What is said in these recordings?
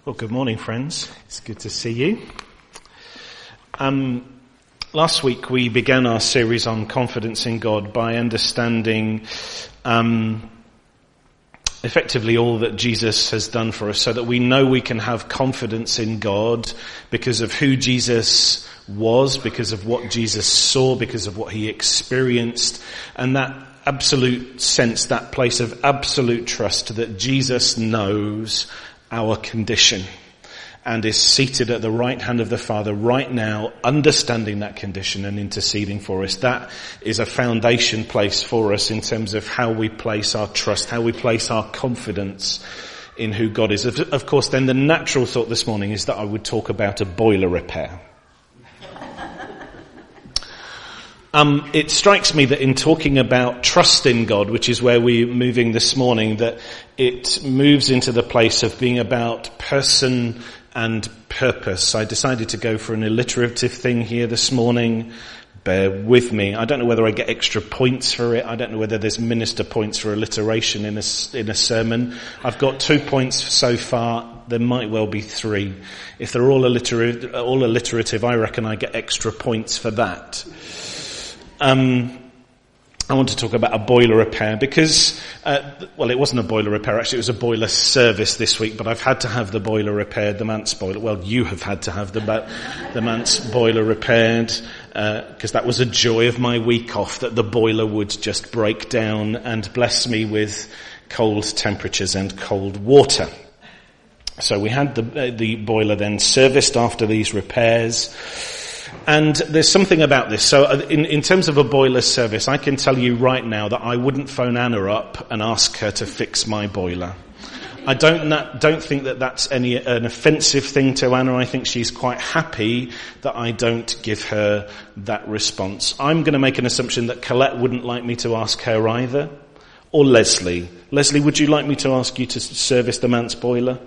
Well, good morning, friends. It's good to see you. Last week we began our series on confidence in God by understanding effectively all that Jesus has done for us, so that we know we can have confidence in God because of who Jesus was, because of what Jesus saw, because of what he experienced, and that absolute sense, that place of absolute trust that Jesus knows our condition and is seated at the right hand of the Father right now, understanding that condition and interceding for us. That is a foundation place for us in terms of how we place our trust, how we place our confidence in who God is. Of course, then the natural thought this morning is that I would talk about a boiler repair. It strikes me that in talking about trust in God, which is where we're moving this morning, that it moves into the place of being about person and purpose. I decided to go for an alliterative thing here this morning. Bear with me. I don't know whether I get extra points for it. I don't know whether there's minister points for alliteration in a sermon. I've got 2 points so far. There might well be 3. If they're all alliterative, I reckon I get extra points for that. I want to talk about a boiler repair because, it wasn't a boiler repair, actually it was a boiler service this week, but I've had to have the boiler repaired, the Manse boiler. Well, you have had to have the Manse boiler repaired, because that was a joy of my week off, that the boiler would just break down and bless me with cold temperatures and cold water. So we had the boiler then serviced after these repairs. And there's something about this. So in terms of a boiler service, I can tell you right now that I wouldn't phone Anna up and ask her to fix my boiler. I don't think that that's an offensive thing to Anna. I think she's quite happy that I don't give her that response. I'm going to make an assumption that Colette wouldn't like me to ask her either. Or Leslie. Leslie, would you like me to ask you to service the Manse boiler?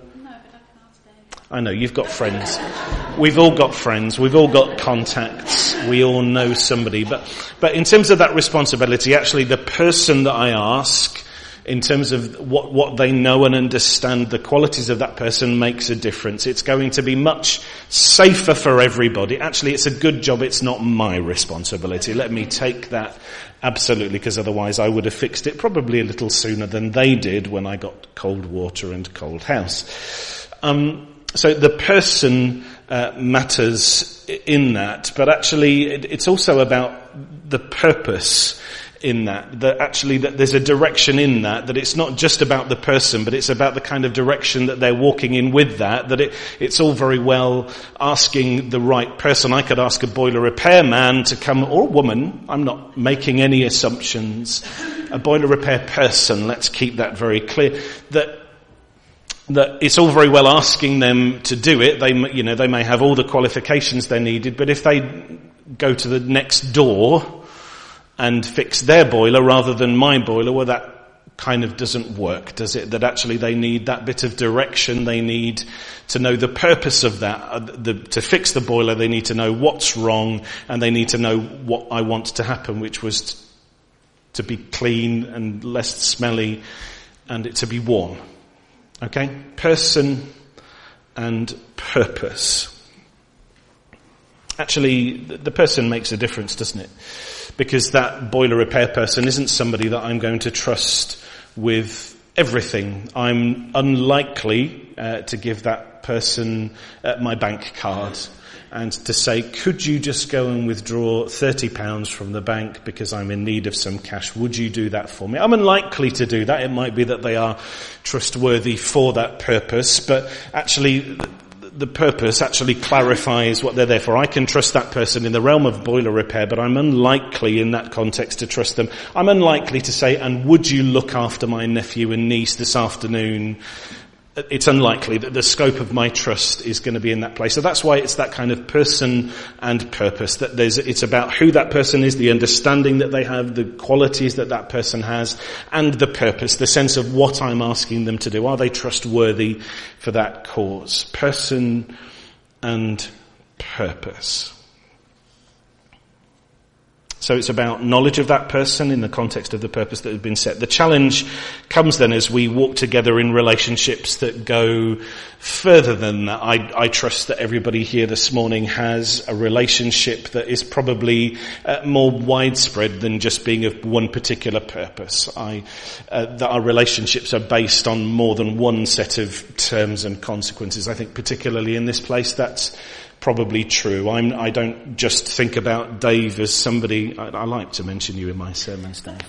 I know, you've got friends. We've all got friends. We've all got contacts. We all know somebody. But in terms of that responsibility, actually the person that I ask, in terms of what they know and understand, the qualities of that person makes a difference. It's going to be much safer for everybody. Actually, it's a good job it's not my responsibility. Let me take that absolutely, because otherwise I would have fixed it probably a little sooner than they did when I got cold water and cold house. So the person matters in that, but actually it's also about the purpose in that actually that there's a direction in that it's not just about the person, but it's about the kind of direction that they're walking in with that it's all very well asking the right person. I could ask a boiler repair man to come, or a woman, I'm not making any assumptions, a boiler repair person, let's keep that very clear, that it's all very well asking them to do it. They may have all the qualifications they needed, but if they go to the next door and fix their boiler rather than my boiler, well, that kind of doesn't work, does it? That actually they need that bit of direction. They need to know the purpose of that. To fix the boiler, they need to know what's wrong, and they need to know what I want to happen, which was to be clean and less smelly and it to be warm. Okay? Person and purpose. Actually, the person makes a difference, doesn't it? Because that boiler repair person isn't somebody that I'm going to trust with everything. I'm unlikely to give that person my bank card and to say, could you just go and withdraw £30 from the bank because I'm in need of some cash? Would you do that for me? I'm unlikely to do that. It might be that they are trustworthy for that purpose, but actually the purpose actually clarifies what they're there for. I can trust that person in the realm of boiler repair, but I'm unlikely in that context to trust them. I'm unlikely to say, and would you look after my nephew and niece this afternoon? It's unlikely that the scope of my trust is going to be in that place. So that's why it's that kind of person and purpose, that it's about who that person is, the understanding that they have, the qualities that that person has, and the purpose, the sense of what I'm asking them to do. Are they trustworthy for that cause? Person and purpose. So it's about knowledge of that person in the context of the purpose that has been set. The challenge comes then as we walk together in relationships that go further than that. I trust that everybody here this morning has a relationship that is probably more widespread than just being of one particular purpose. That our relationships are based on more than one set of terms and consequences. I think particularly in this place that's probably true. I don't just think about Dave as somebody. I like to mention you in my sermons, Dave.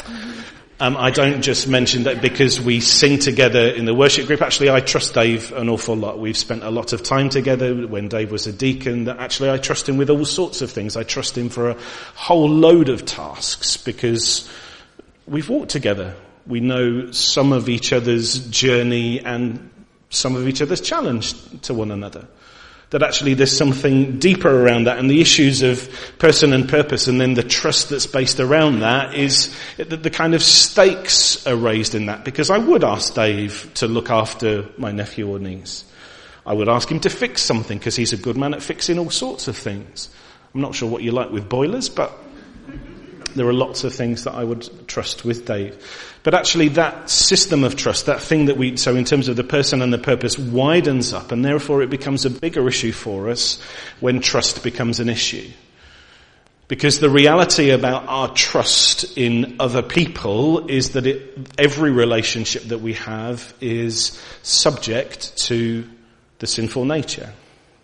I don't just mention that because we sing together in the worship group. Actually, I trust Dave an awful lot. We've spent a lot of time together when Dave was a deacon. That actually I trust him with all sorts of things. I trust him for a whole load of tasks because we've walked together. We know some of each other's journey and some of each other's challenge to one another. That actually there's something deeper around that, and the issues of person and purpose and then the trust that's based around that is the kind of stakes are raised in that. Because I would ask Dave to look after my nephew or niece. I would ask him to fix something because he's a good man at fixing all sorts of things. I'm not sure what you like with boilers, but there are lots of things that I would trust with Dave. But actually that system of trust, that thing that so in terms of the person and the purpose, widens up, and therefore it becomes a bigger issue for us when trust becomes an issue. Because the reality about our trust in other people is that every relationship that we have is subject to the sinful nature.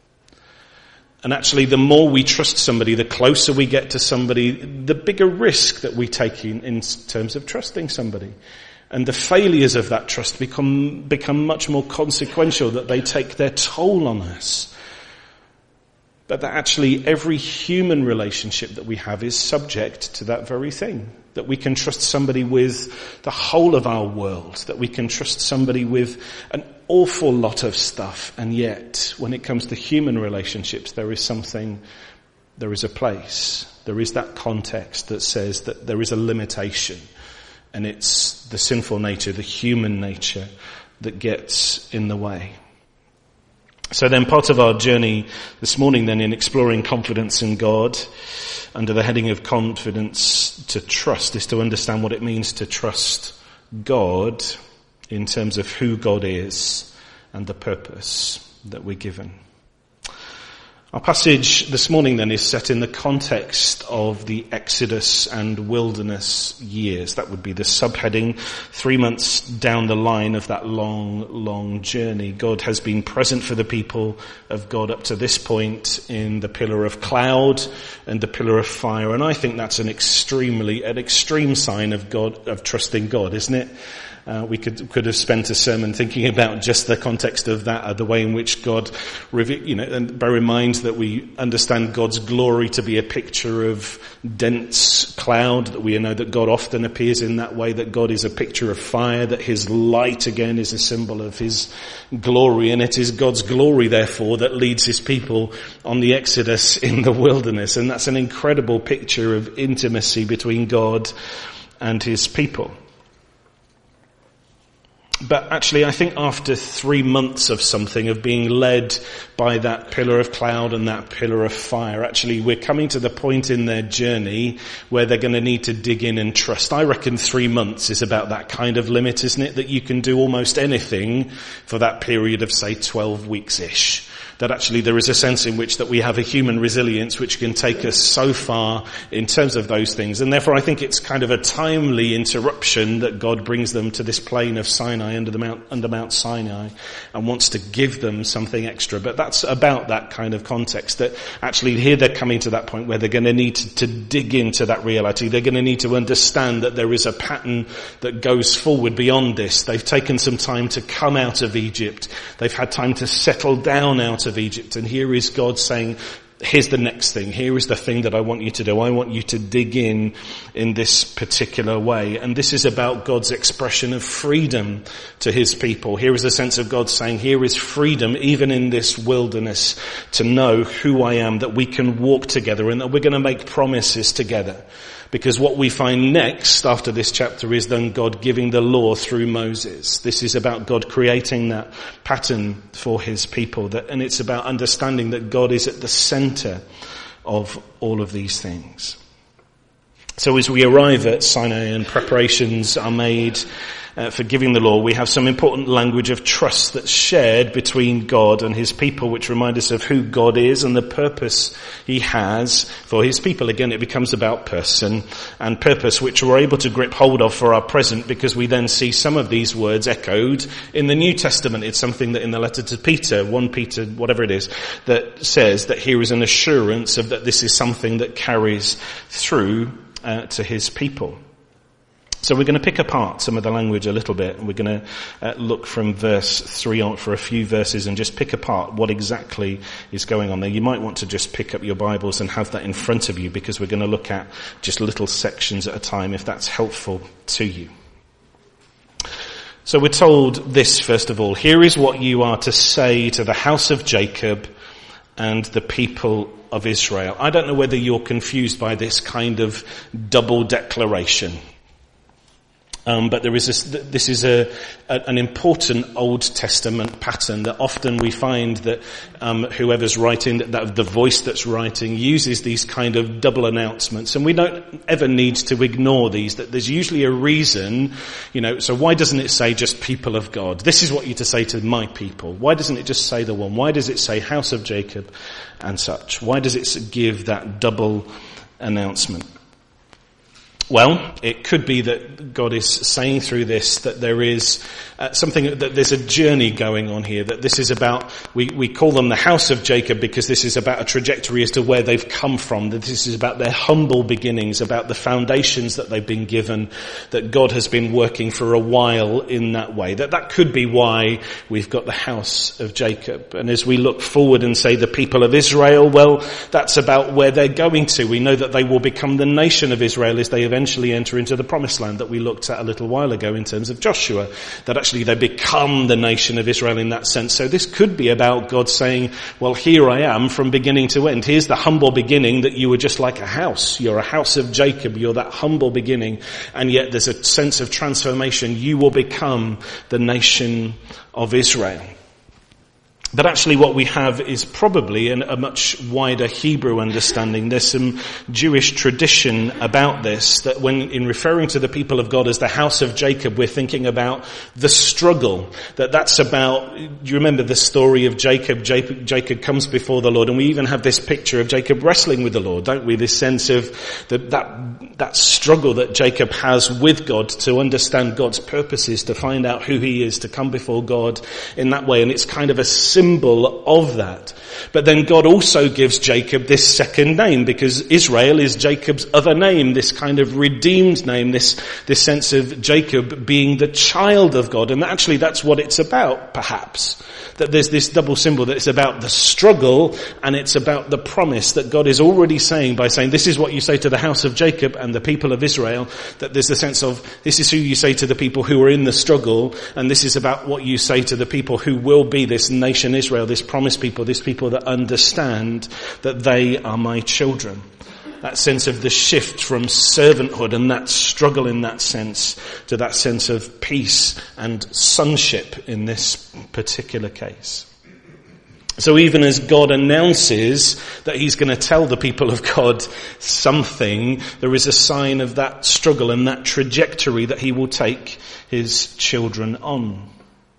And actually, the more we trust somebody, the closer we get to somebody, the bigger risk that we take in terms of trusting somebody. And the failures of that trust become much more consequential, that they take their toll on us. But that actually every human relationship that we have is subject to that very thing. That we can trust somebody with the whole of our world. That we can trust somebody with an awful lot of stuff. And yet, when it comes to human relationships, there is a place. There is that context that says that there is a limitation. And it's the sinful nature, the human nature, that gets in the way. So then part of our journey this morning then in exploring confidence in God under the heading of confidence to trust is to understand what it means to trust God in terms of who God is and the purpose that we're given. Our passage this morning then is set in the context of the Exodus and wilderness years. That would be the subheading 3 months down the line of that long journey. God has been present for the people of God up to this point in the pillar of cloud and the pillar of fire. And I think that's an extreme sign of God, of trusting God, isn't it? We could have spent a sermon thinking about just the context of that, the way in which God, and bear in mind that we understand God's glory to be a picture of dense cloud, that we know that God often appears in that way, that God is a picture of fire, that his light again is a symbol of his glory, and it is God's glory therefore that leads his people on the Exodus in the wilderness, and that's an incredible picture of intimacy between God and his people. But actually, I think after 3 months of something, of being led by that pillar of cloud and that pillar of fire, actually we're coming to the point in their journey where they're going to need to dig in and trust. I reckon 3 months is about that kind of limit, isn't it? That you can do almost anything for that period of, say, 12 weeks-ish. That actually there is a sense in which that we have a human resilience which can take us so far in terms of those things. And therefore I think it's kind of a timely interruption that God brings them to this plain of Sinai under Mount Sinai and wants to give them something extra. But that's about that kind of context, that actually here they're coming to that point where they're going to need to dig into that reality. They're going to need to understand that there is a pattern that goes forward beyond this. They've taken some time to come out of Egypt. They've had time to settle down out of Egypt, and here is God saying, here's the next thing, here is the thing that I want you to do. I want you to dig in this particular way. And this is about God's expression of freedom to his people. Here is a sense of God saying, here is freedom even in this wilderness to know who I am, that we can walk together and that we're going to make promises together. Because what we find next after this chapter is then God giving the law through Moses. This is about God creating that pattern for his people. And it's about understanding that God is at the center of all of these things. So as we arrive at Sinai and preparations are made for giving the law, we have some important language of trust that's shared between God and his people, which remind us of who God is and the purpose he has for his people. Again, it becomes about person and purpose, which we're able to grip hold of for our present, because we then see some of these words echoed in the New Testament. It's something that in the letter to Peter, 1 Peter, whatever it is, that says that here is an assurance of that this is something that carries through to his people. So we're going to pick apart some of the language a little bit, and we're going to look from verse 3 on for a few verses and just pick apart what exactly is going on there. You might want to just pick up your Bibles and have that in front of you, because we're going to look at just little sections at a time, if that's helpful to you. So we're told this, first of all: here is what you are to say to the house of Jacob and the people of Israel. I don't know whether you're confused by this kind of double declaration. But this is an important Old Testament pattern that often we find that whoever's writing, that the voice that's writing, uses these kind of double announcements, and we don't ever need to ignore these. That there's usually a reason, So why doesn't it say just people of God? This is what you're to say to my people. Why doesn't it just say the one? Why does it say house of Jacob and such? Why does it give that double announcement? Well, it could be that God is saying through this that there is that there's a journey going on here, that this is about, we call them the house of Jacob because this is about a trajectory as to where they've come from, that this is about their humble beginnings, about the foundations that they've been given, that God has been working for a while in that way. That could be why we've got the house of Jacob. And as we look forward and say the people of Israel, well, that's about where they're going to. We know that they will become the nation of Israel as they eventually enter into the promised land that we looked at a little while ago in terms of Joshua, that actually they become the nation of Israel in that sense. So this could be about God saying, well, here I am from beginning to end. Here's the humble beginning, that you were just like a house. You're a house of Jacob. You're that humble beginning. And yet there's a sense of transformation. You will become the nation of Israel. But actually what we have is probably a much wider Hebrew understanding. There's some Jewish tradition about this, that when in referring to the people of God as the house of Jacob, we're thinking about the struggle. That's about, do you remember the story of Jacob? Jacob comes before the Lord, and we even have this picture of Jacob wrestling with the Lord, don't we? This sense of that struggle that Jacob has with God to understand God's purposes, to find out who he is, to come before God in that way. And it's kind of a symbol of that. But then God also gives Jacob this second name, because Israel is Jacob's other name, this kind of redeemed name, this sense of Jacob being the child of God. And actually that's what it's about, perhaps. That there's this double symbol, that it's about the struggle and it's about the promise that God is already saying by saying, this is what you say to the house of Jacob and the people of Israel, that there's the sense of, this is who you say to the people who are in the struggle, and this is about what you say to the people who will be this nation Israel, this promised people, this people that understand that they are my children. That sense of the shift from servanthood and that struggle in that sense to that sense of peace and sonship in this particular case. So even as God announces that he's going to tell the people of God something, there is a sign of that struggle and that trajectory that he will take his children on.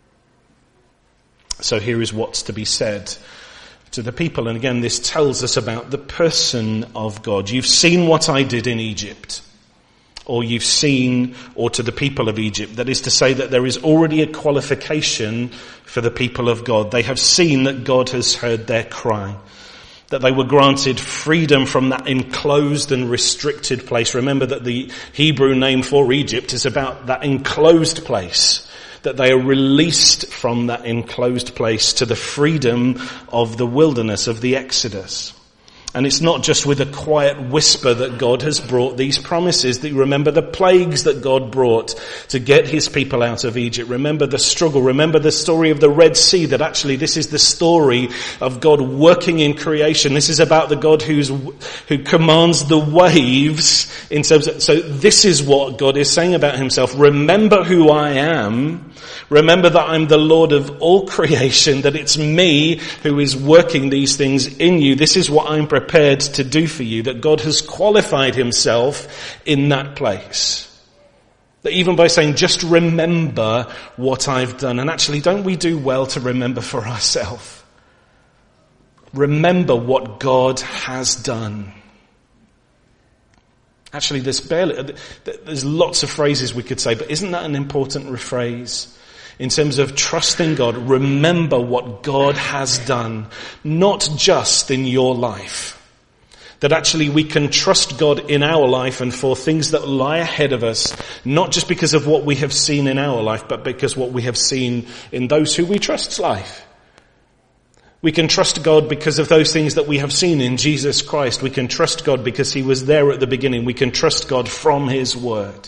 So here is what's to be said to the people. And again, this tells us about the person of God. You've seen what I did in Egypt. Or you've seen, or to the people of Egypt. That is to say that there is already a qualification for the people of God. They have seen that God has heard their cry. That they were granted freedom from that enclosed and restricted place. Remember that the Hebrew name for Egypt is about that enclosed place. That they are released from that enclosed place to the freedom of the wilderness, of the Exodus. And it's not just with a quiet whisper that God has brought these promises. That you remember the plagues that God brought to get his people out of Egypt. Remember the struggle. Remember the story of the Red Sea, that actually this is the story of God working in creation. This is about the God who commands the waves in terms of, so this is what God is saying about himself. Remember who I am. Remember that I'm the Lord of all creation, that it's me who is working these things in you. This is what I'm prepared to do for you, that God has qualified himself in that place. That even by saying, just remember what I've done. And actually, don't we do well to remember for ourselves? Remember what God has done. Actually, there's lots of phrases we could say, but isn't that an important phrase? In terms of trusting God, remember what God has done, not just in your life. That actually we can trust God in our life and for things that lie ahead of us, not just because of what we have seen in our life, but because what we have seen in those who we trust's life. We can trust God because of those things that we have seen in Jesus Christ. We can trust God because he was there at the beginning. We can trust God from his word.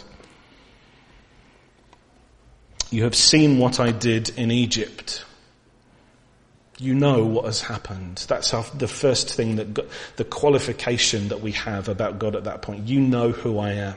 You have seen what I did in Egypt. You know what has happened. That's the first thing the qualification that we have about God at that point. You know who I am.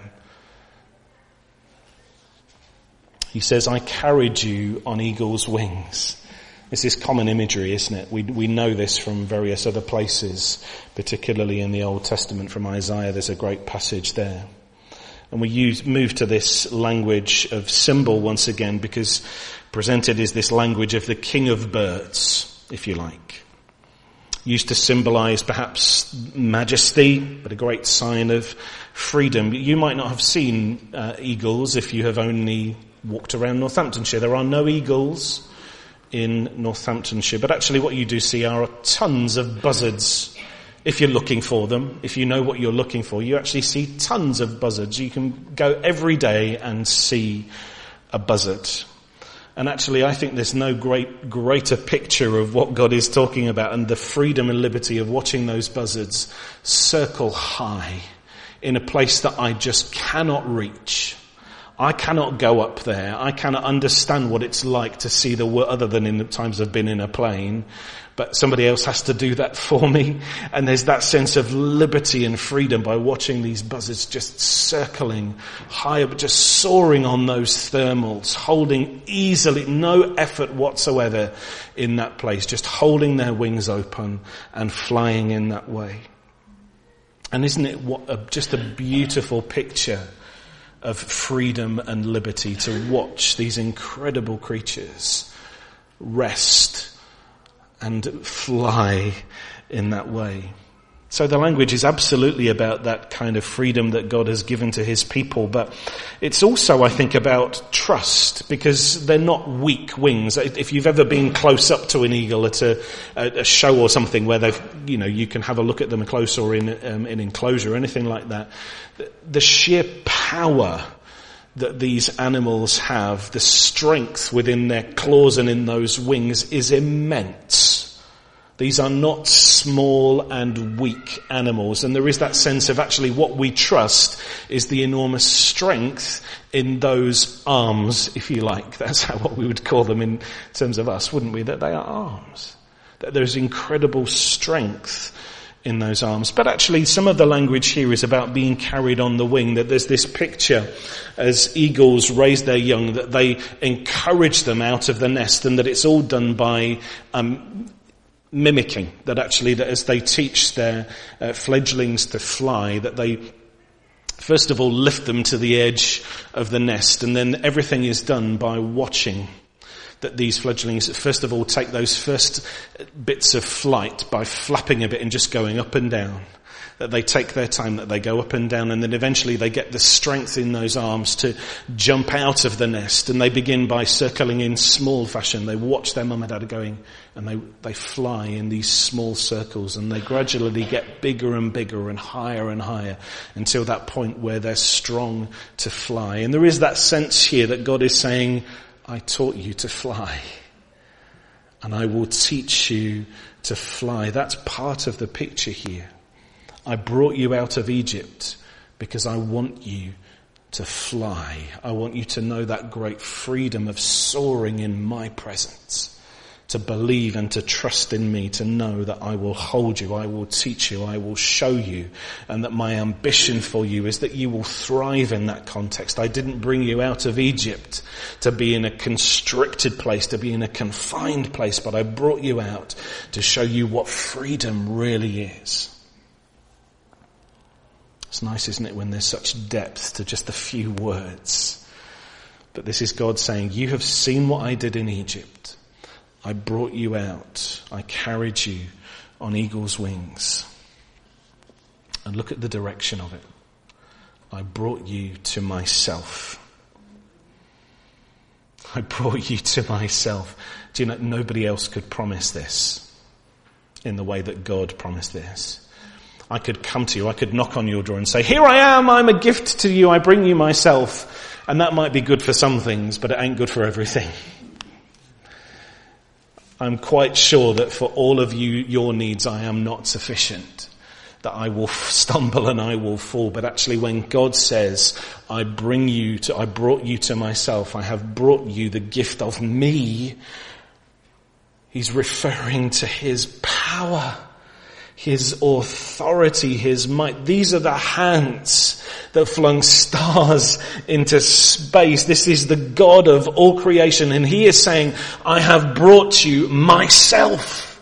He says, I carried you on eagle's wings. This is common imagery, isn't it? We know this from various other places, particularly in the Old Testament from Isaiah. There's a great passage there. And we move to this language of symbol once again, because presented is this language of the king of birds, if you like. Used to symbolize perhaps majesty, but a great sign of freedom. You might not have seen eagles if you have only walked around Northamptonshire. There are no eagles in Northamptonshire, but actually what you do see are tons of buzzards. If you're looking for them, if you know what you're looking for, you actually see tons of buzzards. You can go every day and see a buzzard. And actually I think there's no greater picture of what God is talking about and the freedom and liberty of watching those buzzards circle high in a place that I just cannot reach. I cannot go up there. I cannot understand what it's like to see the world other than in the times I've been in a plane. But somebody else has to do that for me. And there's that sense of liberty and freedom by watching these buzzards just circling high up, just soaring on those thermals, holding easily, no effort whatsoever in that place, just holding their wings open and flying in that way. And isn't it just a beautiful picture of freedom and liberty to watch these incredible creatures rest and fly in that way. So the language is absolutely about that kind of freedom that God has given to his people, but it's also, I think, about trust, because they're not weak wings. If you've ever been close up to an eagle at a show or something where you can have a look at them close, or in an enclosure or anything like that, the sheer power that these animals have, the strength within their claws and in those wings is immense. These are not small and weak animals. And there is that sense of actually what we trust is the enormous strength in those arms, if you like. That's what we would call them in terms of us, wouldn't we? That they are arms. That there's incredible strength in those arms. But actually some of the language here is about being carried on the wing, that there's this picture as eagles raise their young, that they encourage them out of the nest, and that it's all done by mimicking, that actually that as they teach their fledglings to fly, that they first of all lift them to the edge of the nest, and then everything is done by watching that these fledglings first of all take those first bits of flight by flapping a bit and just going up and down. That they take their time, that they go up and down, and then eventually they get the strength in those arms to jump out of the nest, and they begin by circling in small fashion. They watch their mum and dad going, and they fly in these small circles, and they gradually get bigger and bigger and higher until that point where they're strong to fly. And there is that sense here that God is saying, I taught you to fly, and I will teach you to fly. That's part of the picture here. I brought you out of Egypt because I want you to fly. I want you to know that great freedom of soaring in my presence. to believe and to trust in me, to know that I will hold you, I will teach you, I will show you, and that my ambition for you is that you will thrive in that context. I didn't bring you out of Egypt to be in a constricted place, to be in a confined place, but I brought you out to show you what freedom really is. It's nice, isn't it, when there's such depth to just a few words. But this is God saying, you have seen what I did in Egypt. I brought you out. I carried you on eagle's wings. And look at the direction of it. I brought you to myself. I brought you to myself. Do you know, nobody else could promise this in the way that God promised this. I could come to you, I could knock on your door and say, here I am, I'm a gift to you, I bring you myself. And that might be good for some things, but it ain't good for everything. I'm quite sure that for all of you, your needs, I am not sufficient. That I will stumble and I will fall. But actually when God says, I brought you to myself, I have brought you the gift of me, he's referring to his power, his authority, his might. These are the hands that flung stars into space. This is the God of all creation. And he is saying, I have brought you myself.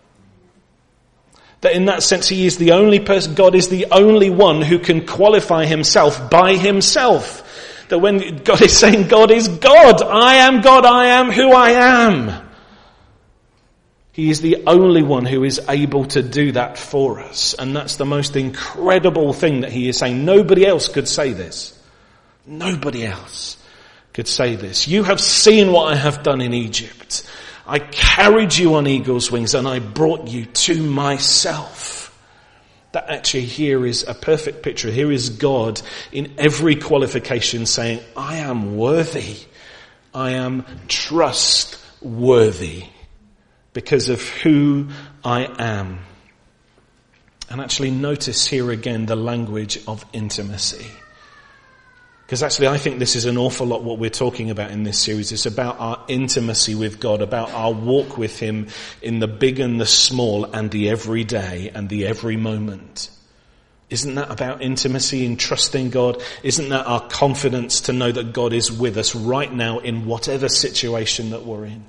That in that sense, he is the only person, God is the only one who can qualify himself by himself. That when God is saying, God is God, I am who I am. He is the only one who is able to do that for us. And that's the most incredible thing that he is saying. Nobody else could say this. Nobody else could say this. You have seen what I have done in Egypt. I carried you on eagle's wings and I brought you to myself. That actually here is a perfect picture. Here is God in every qualification saying, I am worthy. I am trustworthy. Because of who I am. And actually notice here again the language of intimacy. Because actually I think this is an awful lot what we're talking about in this series. It's about our intimacy with God, about our walk with him in the big and the small and the everyday and the every moment. Isn't that about intimacy and trusting God? Isn't that our confidence to know that God is with us right now in whatever situation that we're in?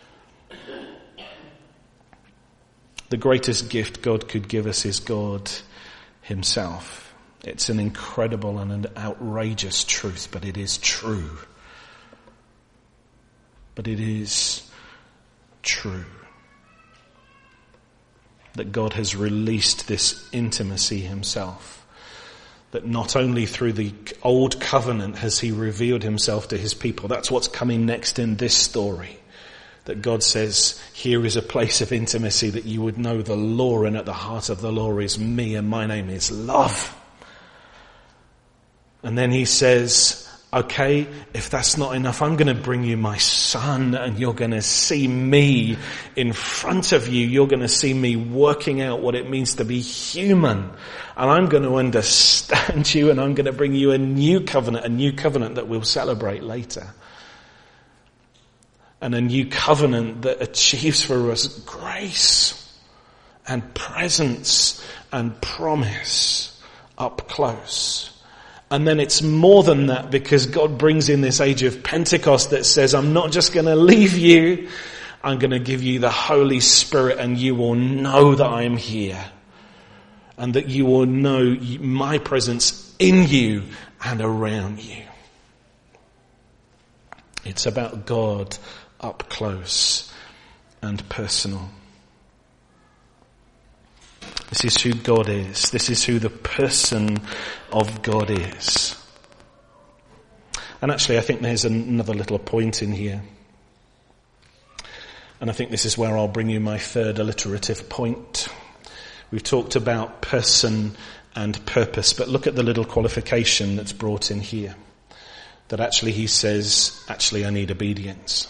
The greatest gift God could give us is God himself. It's an incredible and an outrageous truth, but it is true. But it is true. That God has released this intimacy himself. That not only through the old covenant has he revealed himself to his people. That's what's coming next in this story. That God says, here is a place of intimacy that you would know the law, and at the heart of the law is me, and my name is love. And then he says, okay, if that's not enough, I'm going to bring you my son, and you're going to see me in front of you. You're going to see me working out what it means to be human. And I'm going to understand you, and I'm going to bring you a new covenant that we'll celebrate later. And a new covenant that achieves for us grace and presence and promise up close. And then it's more than that, because God brings in this age of Pentecost that says, I'm not just going to leave you, I'm going to give you the Holy Spirit, and you will know that I am here. And that you will know my presence in you and around you. It's about God up close and personal. This is who God is. This is who the person of God is. And actually I think there's another little point in here. And I think this is where I'll bring you my third alliterative point. We've talked about person and purpose, but look at the little qualification that's brought in here. That actually he says, actually I need obedience.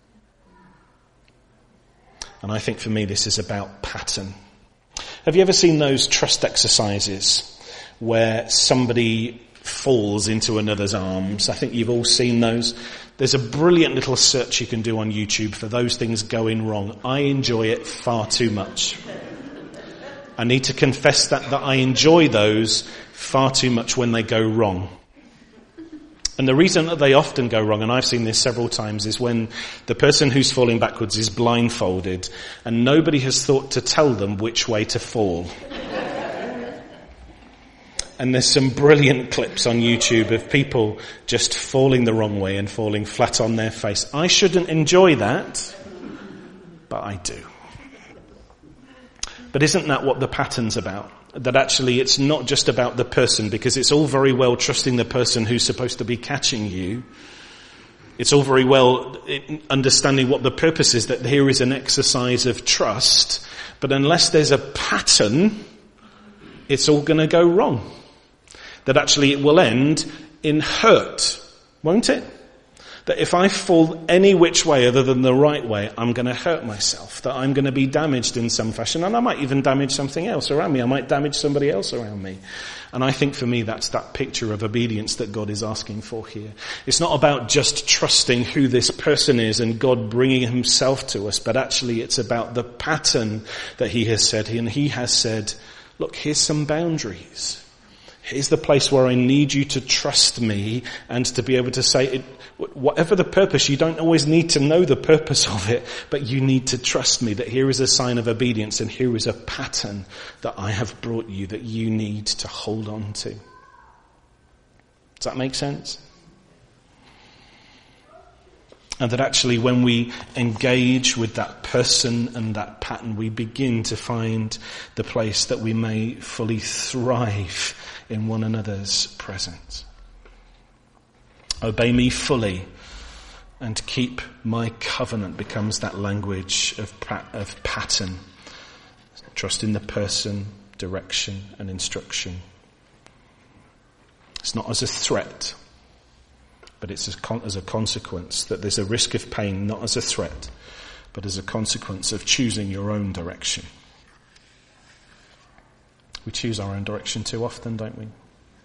And I think for me this is about pattern. Have you ever seen those trust exercises where somebody falls into another's arms? I think you've all seen those. There's a brilliant little search you can do on YouTube for those things going wrong. I enjoy it far too much. I need to confess that I enjoy those far too much when they go wrong. And the reason that they often go wrong, and I've seen this several times, is when the person who's falling backwards is blindfolded and nobody has thought to tell them which way to fall. And there's some brilliant clips on YouTube of people just falling the wrong way and falling flat on their face. I shouldn't enjoy that, but I do. But isn't that what the pattern's about? That actually it's not just about the person, because it's all very well trusting the person who's supposed to be catching you. It's all very well understanding what the purpose is, that here is an exercise of trust. But unless there's a pattern, it's all going to go wrong. That actually it will end in hurt, won't it? That if I fall any which way other than the right way, I'm going to hurt myself. That I'm going to be damaged in some fashion. And I might even damage something else around me. I might damage somebody else around me. And I think for me that's that picture of obedience that God is asking for here. It's not about just trusting who this person is and God bringing himself to us, but actually it's about the pattern that he has said. And he has said, look, here's some boundaries. Here's the place where I need you to trust me and to be able to say it, whatever the purpose, you don't always need to know the purpose of it, but you need to trust me that here is a sign of obedience and here is a pattern that I have brought you that you need to hold on to. Does that make sense? And that actually when we engage with that person and that pattern, we begin to find the place that we may fully thrive in one another's presence. Obey me fully and keep my covenant becomes that language of pattern. Trust in the person, direction and instruction. It's not as a threat, but it's as a consequence, that there's a risk of pain, not as a threat, but as a consequence of choosing your own direction. We choose our own direction too often, don't we?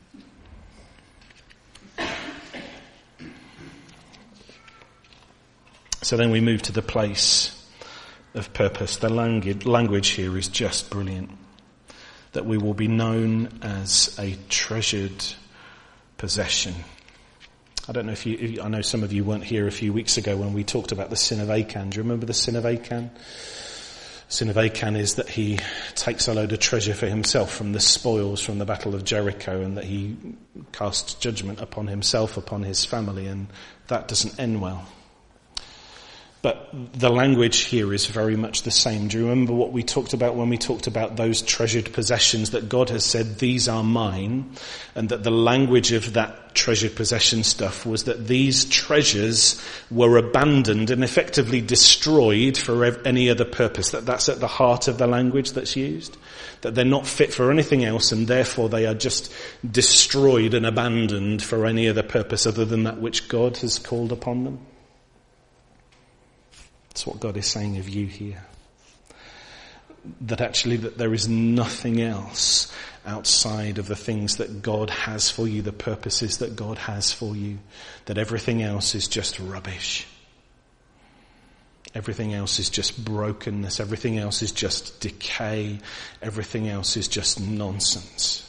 So then we move to the place of purpose. The language here is just brilliant. That we will be known as a treasured possession. I don't know I know some of you weren't here a few weeks ago when we talked about the sin of Achan. Do you remember the sin of Achan? Sin of Achan is that he takes a load of treasure for himself from the spoils from the Battle of Jericho, and that he casts judgment upon himself, upon his family, and that doesn't end well. But the language here is very much the same. Do you remember what we talked about when we talked about those treasured possessions, that God has said, these are mine, and that the language of that treasured possession stuff was that these treasures were abandoned and effectively destroyed for any other purpose. That's at the heart of the language that's used. That they're not fit for anything else, and therefore they are just destroyed and abandoned for any other purpose other than that which God has called upon them. That's what God is saying of you here. That actually that there is nothing else outside of the things that God has for you, the purposes that God has for you. That everything else is just rubbish. Everything else is just brokenness. Everything else is just decay. Everything else is just nonsense.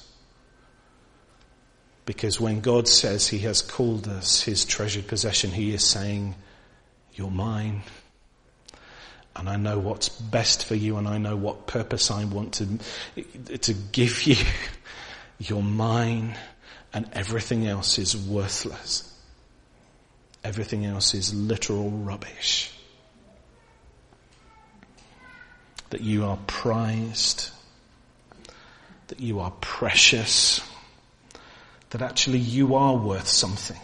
Because when God says he has called us his treasured possession, he is saying, you're mine. And I know what's best for you, and I know what purpose I want to give you. You're mine, and everything else is worthless. Everything else is literal rubbish. That you are prized, that you are precious, that actually you are worth something.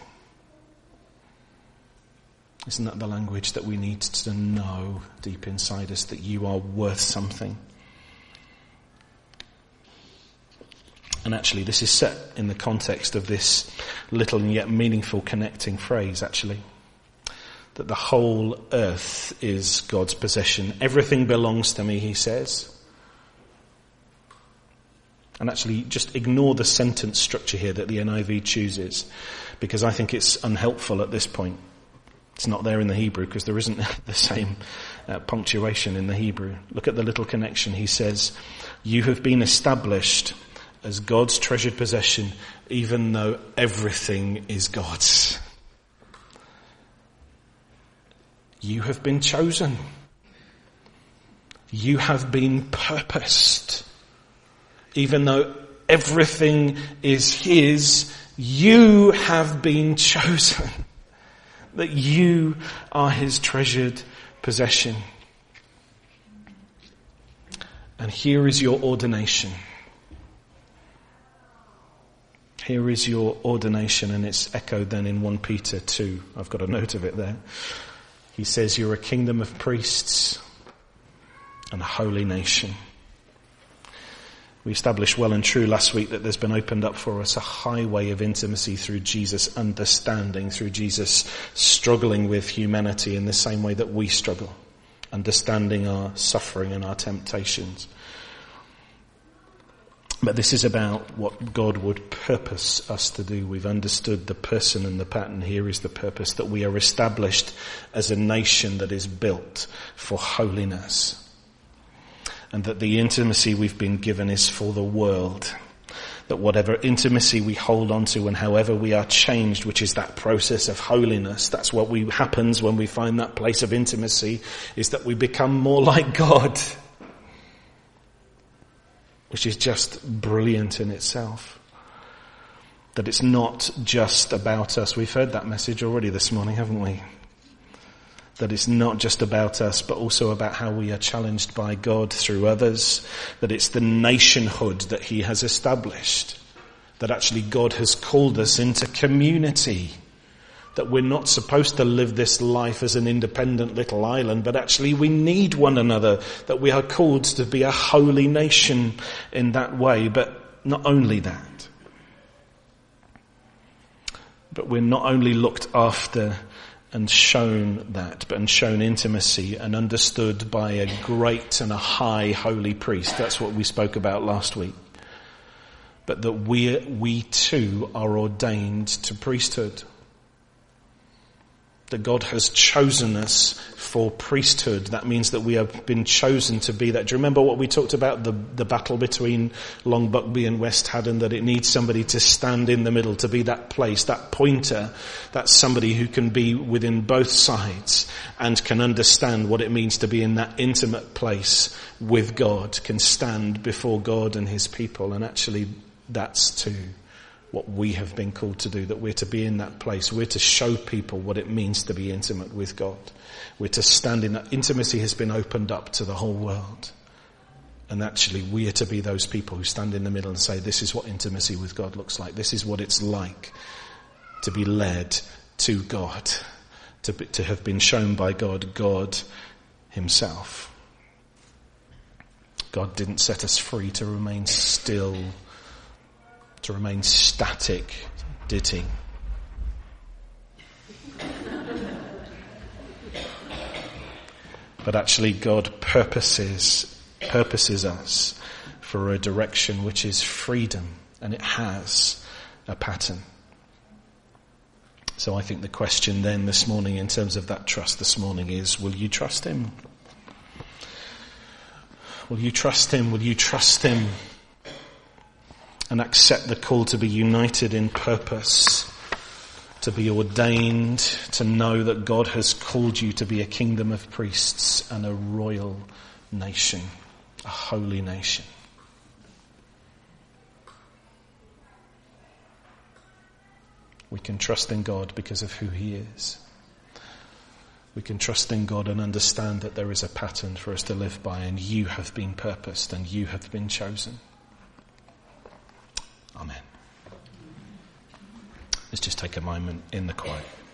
Isn't that the language that we need to know deep inside us, that you are worth something? And actually this is set in the context of this little and yet meaningful connecting phrase, actually. That the whole earth is God's possession. Everything belongs to me, he says. And actually just ignore the sentence structure here that the NIV chooses, because I think it's unhelpful at this point. It's not there in the Hebrew because there isn't the same punctuation in the Hebrew. Look at the little connection. He says, you have been established as God's treasured possession, even though everything is God's. You have been chosen. You have been purposed. Even though everything is His, you have been chosen. That you are His treasured possession. And here is your ordination. Here is your ordination, and it's echoed then in 1 Peter 2. I've got a note of it there. He says you're a kingdom of priests and a holy nation. We established well and true last week that there's been opened up for us a highway of intimacy through Jesus' understanding, through Jesus struggling with humanity in the same way that we struggle, understanding our suffering and our temptations. But this is about what God would purpose us to do. We've understood the person and the pattern. Here is the purpose, that we are established as a nation that is built for holiness. And that the intimacy we've been given is for the world. That whatever intimacy we hold on to and however we are changed, which is that process of holiness, that's what happens when we find that place of intimacy, is that we become more like God. Which is just brilliant in itself. That it's not just about us. We've heard that message already this morning, haven't we? That it's not just about us, but also about how we are challenged by God through others. That it's the nationhood that He has established. That actually God has called us into community. That we're not supposed to live this life as an independent little island, but actually we need one another. That we are called to be a holy nation in that way. But not only that, but we're not only looked after and shown that, but shown intimacy and understood by a great and a high holy priest. That's what we spoke about last week. But that we too are ordained to priesthood. That God has chosen us for priesthood. That means that we have been chosen to be that. Do you remember what we talked about, the battle between Long Buckby and West Haddon, that it needs somebody to stand in the middle, to be that place, that pointer, that's somebody who can be within both sides and can understand what it means to be in that intimate place with God, can stand before God and His people. And actually that's too what we have been called to do, that we're to be in that place. We're to show people what it means to be intimate with God. We're to stand in that. Intimacy has been opened up to the whole world. And actually we are to be those people who stand in the middle and say, this is what intimacy with God looks like. This is what it's like to be led to God, to have been shown by God Himself. God didn't set us free to remain still, to remain static, did He? But actually God purposes us for a direction which is freedom, and it has a pattern. So I think the question then this morning in terms of that trust this morning is, will you trust Him? Will you trust Him? Will you trust Him? And accept the call to be united in purpose, to be ordained, to know that God has called you to be a kingdom of priests and a royal nation, a holy nation. We can trust in God because of who He is. We can trust in God and understand that there is a pattern for us to live by, and you have been purposed and you have been chosen. Amen. Let's just take a moment in the quiet.